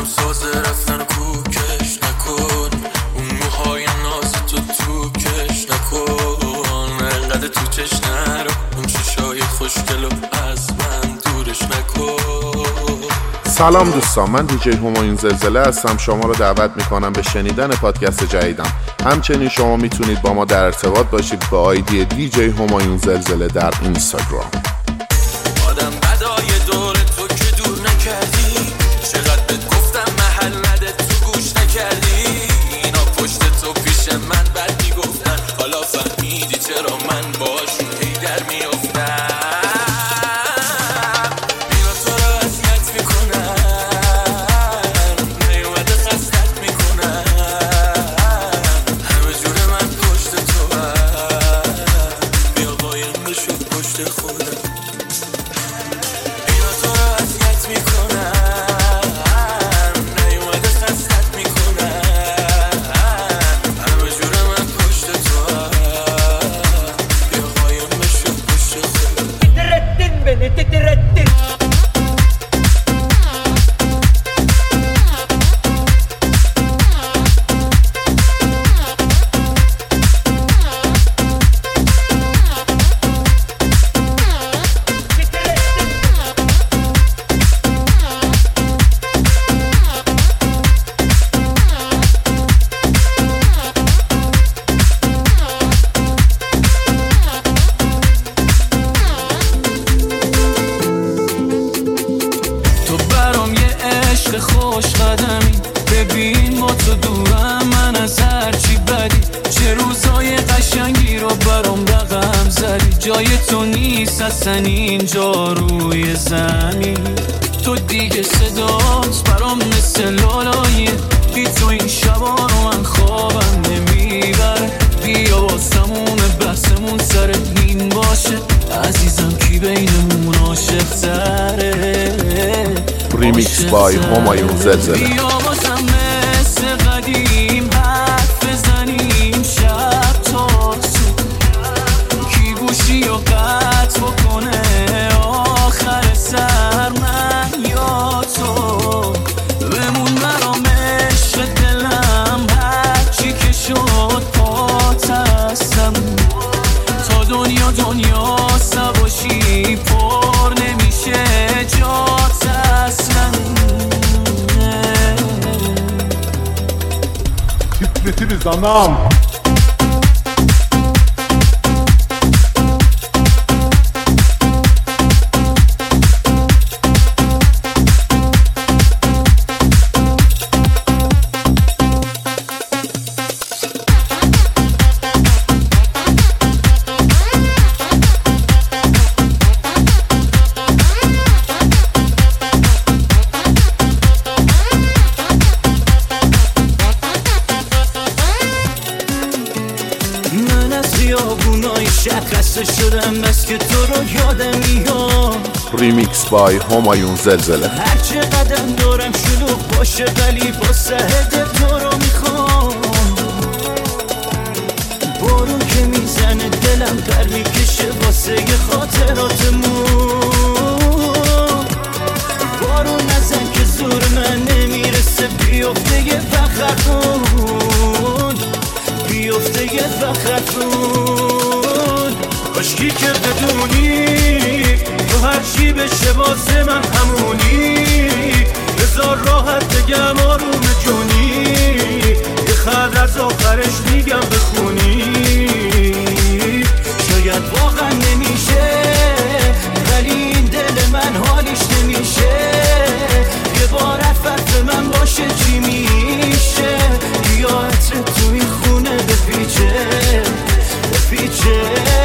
دلم سازه رفتن کوکش نکن، اون موهای ناز تو کش نکن، انقدر تو چش نرو، اون چشای خوشگلو از من دورش نکن. سلام دوستان، من دیجی همایون زلزله هستم. شما رو دعوت میکنم به شنیدن پادکست جدیدم. همچنین شما میتونید با ما در ارتباط باشید با آیدی دیجی همایون زلزله در اینستاگرام. آدم بدای دور تو که دور نکردی، چقدر بهت گفتم محل نده تو گوش نکردی، اینا پشت تو پیش من بد میگفتن، حالا فهمیدی چرا من باشون هی در میافتم. خوش قدمی ببین با تو دورم، من از هرچی بدی چه روزای قشنگی رو برام رقم زدی، جای تو نیست اصلا اینجا روی زمین، تو دیگه صدات برام مثل لالاییه، بی تو این شبا رو من خوابم نمیبره، بیا واسمون بحثمون سر این باشه، عزیزم کی بینمون عاشق تره. ریمیکس بای همایون زلزله. بیا بازم مثل قدیم حرف بزنیم شب تا صبح، کی گوشی و قطع بکنه آخر سر، من یا تو بمون برام عشق دلم، هرچی که شد پات هستم، تا دنیا سباشی پر نمیشه جات اصلا. Titretiriz anam. خسته شدم بس که تو رو یادم میاد. ریمیکس بای همایون زلزله. هر چقدر دارم شلوغ باشه ولی با سهد تو رو میخوام، بارون که میزنه دلم پر میکشه واسه خاطراتمون، بارون نزن که زور من نمیرسه، بیفته یه فخرتون، بیفته یه فخرتون، کاشکی که بدونی تو هرچی بشه واسه من همونی، بذار راحت بگم آروم جونی، یه خط از آخرش میگم بخونی، شاید واقعا نمیشه ولی این دل من حالیش نمیشه، یه بار عفت من باشه چی میشه، یا عطر تو این خونه بپیچه بپیچه.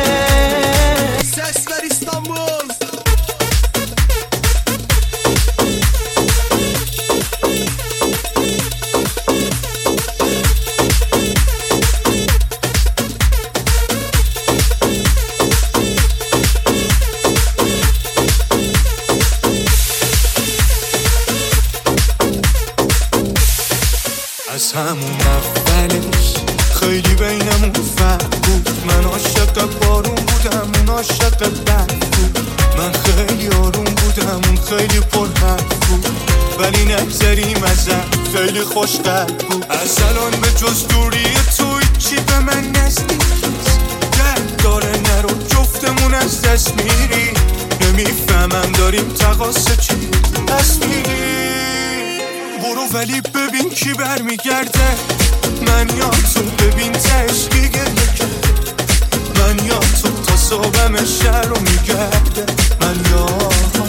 از همون اولش خیلی بینمون فرق بود. من عاشق بارون بودم، اون عاشق برف بود. من خیلی آروم بودم، اون خیلی پرحرف بود. ولی نگذریم ازم، خیلی خوشقلب بود. از الان به جز دوری تو هیچی به من نزدیک نیست. درد داره نرو جفتمون از دست میری. نمیفهمم داریم تقاصه چی پس میری. برو ولی ببین کی برمیگرده. من یا تو ببین تشکی گریه کرده. من یا تو تا صبحم شهر رو میگرده. من یا تو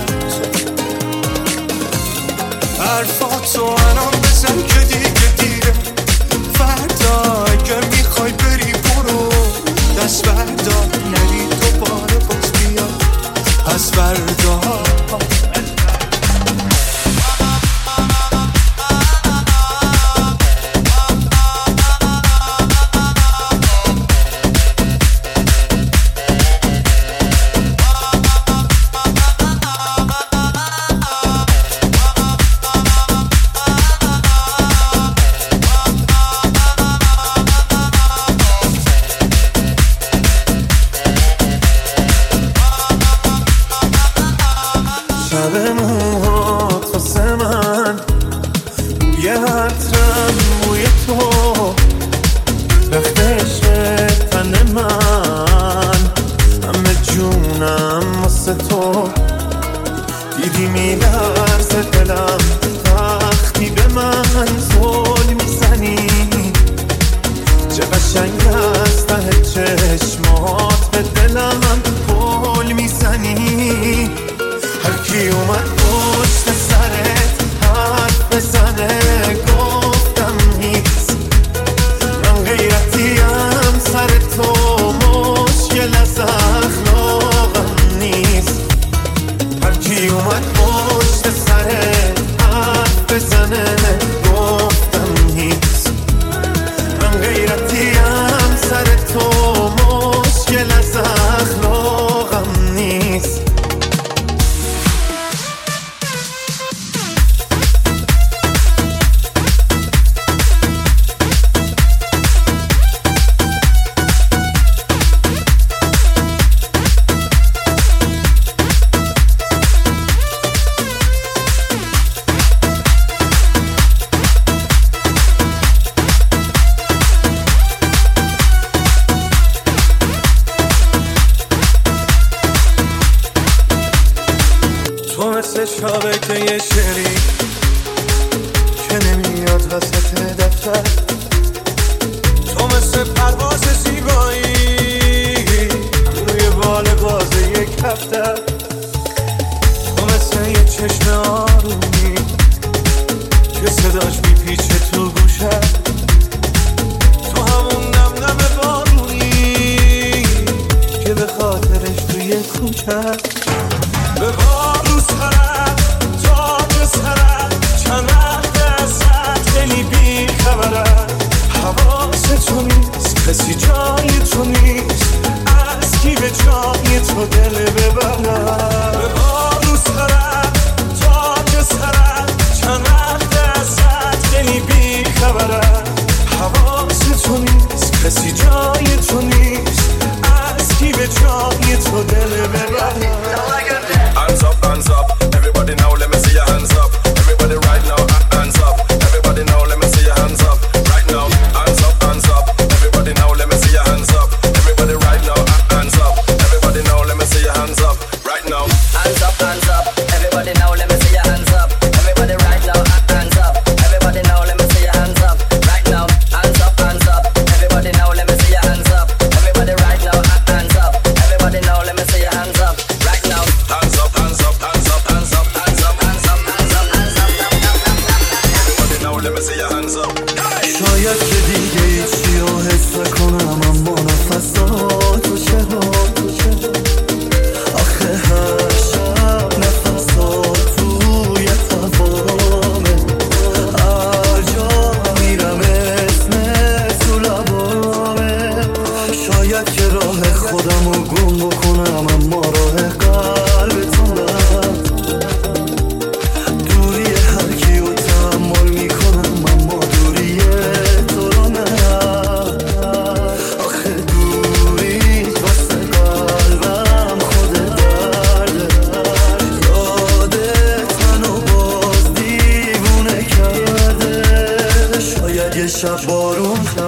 حرفاتو الان بزن که دیگه دیره. فردا اگه میخوای بری برو دست بردار نری دوباره باز بیا از فردا.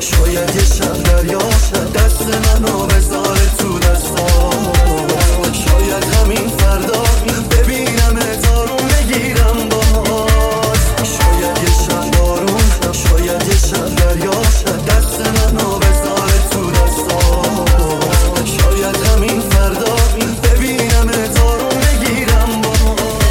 شاید یه شب دریا دست منو بذاره تو دستام، شاید همین فردا ببینم دارون بگیرم باز، شاید یه شب بارون، شاید یه شب دریا دست منو بذاره تو دستام، شاید همین فردا ببینم دارون بگیرم باز.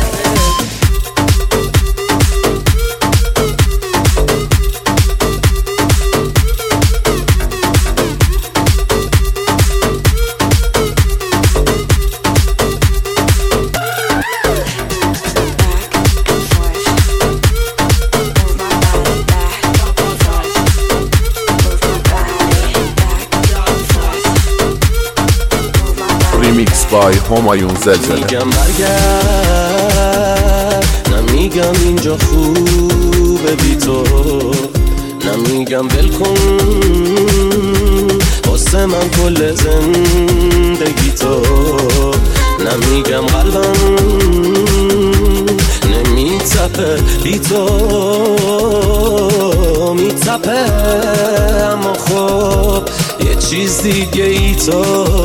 ریمیکس بای همایون زلزله. میگم برگرد، نمیگم اینجا خوبه بی تو، نمیگم ول کن واسه من کل زندگی تو، نمیگم قلبم نمیتپه بی تو، میتپه اما خب یه چیز دیگه ای تو.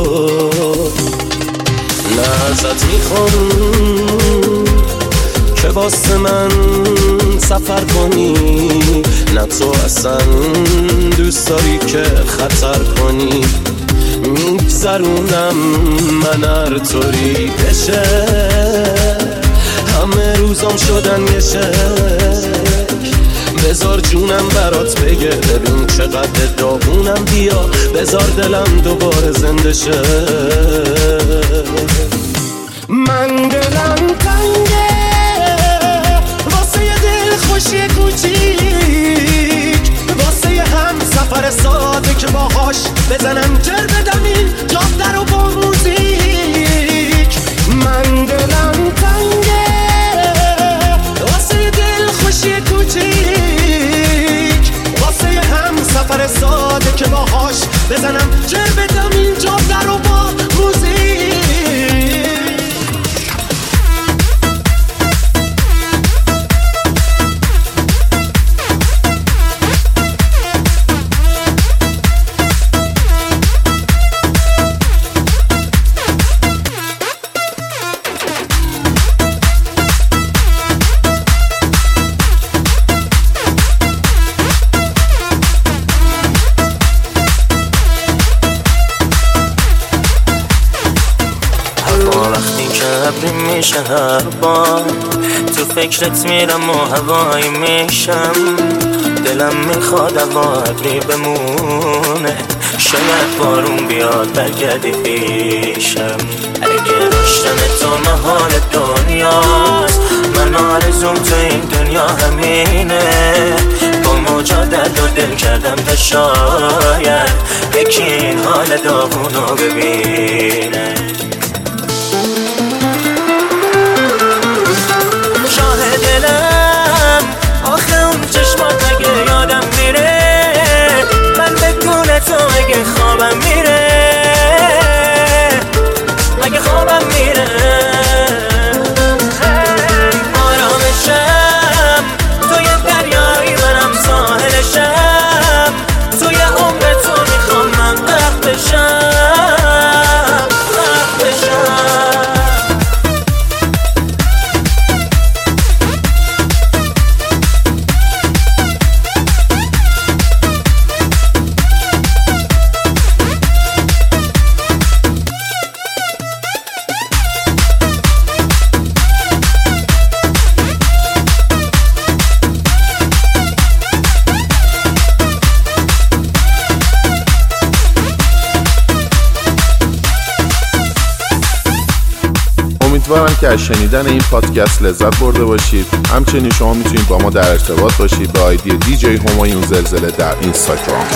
نه ازت میخوام که واسه من سفر کنی، نه تو اصلا دوست داری که خطر کنی، میگذرونم من هر طوری بشه، همه روزام شدن یه شک، بذار جونم برات بگه ببین چقدر داغونم، بیا بذار دلم دوباره زنده شه. من دلم تنگه واسه یه دل خوشی کوچیک، واسه یه هم سفر ساده که باهاش بزنم جر بدم این جاده رو با موزیک. من دلم تنگه واسه یه دل خوشی کوچیک، واسه یه هم سفر ساده که باهاش بزنم جر بدم این جاده رو با موزیک. میشه هر بار تو فکرت میرم و هوایی میشم، دلم میخواد هوا ابری بمونه، شاید بارون بیاد برگردی پیشم، اگه داشتن تو محال دنیاست، من آرزوم تو این دنیا همینه، با موجا درد و دل کردم تا شاید یکی این حال داغونو ببینه. دلم آخه اون چشمات اگه یادم میره، من بدون تو اگه خوابم میره، اگه خوابم میره آرامشم توی دریایی منم ساحلشم، توی عمر تو میخوام من غرق بشم، غرق بشم. امیدوارم که از شنیدن این پادکست لذت برده باشید. همچنین شما میتونید با ما در ارتباط باشید به آیدی دیجی همایون زلزله در اینستاگرام.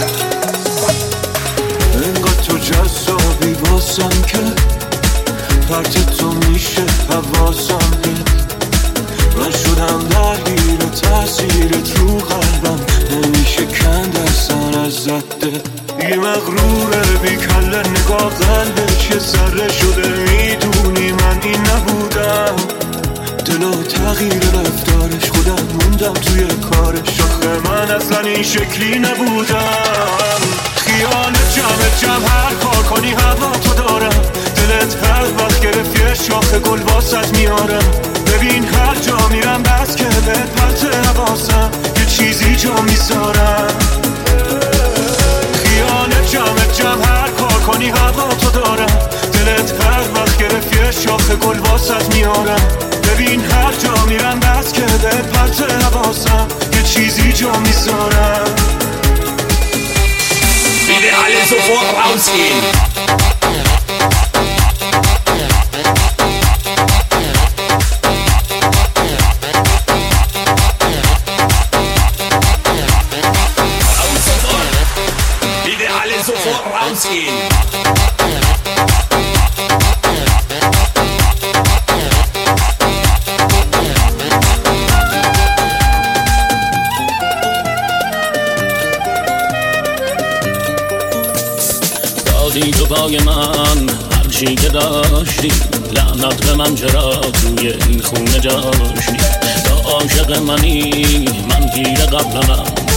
انقدر تو جذابی واسم که پرت تو میشه حواسم هست، من شدم درگیر تاثیرت رو قلبم، نمیشه کند اصلا از زده، یه مغروره بی کله نگاه قلبش یه ذره شده، میدونی من این نبودم، جلو تغییر رفتارش خودم موندم توی کارش. آخه من اصلا این شکلی نبودم. خیال جمع هر کار کنی هوا تو دارم. دلت هر وقت گرفت یه شاخه گل واسط میارم. ببین هر جا میرم بس که به پرت حواسم یه چیزی جا میذارم. خیال جمع هر کار کنی هوا تو دارم. دلت هر وقت گرفت یه شاخه گل واسط میارم. ببین هر جا میرم بس که به پرت حواسم یه چیزی جا میذارم. Bitte alle sofort rausgehen. Raus sofort. Bitte alle sofort rausgehen. دادی تو پای من هرچی که داشتی. لعنت به من چرا توی این خونه جاشتی. تا عاشق منی من پیر قبلم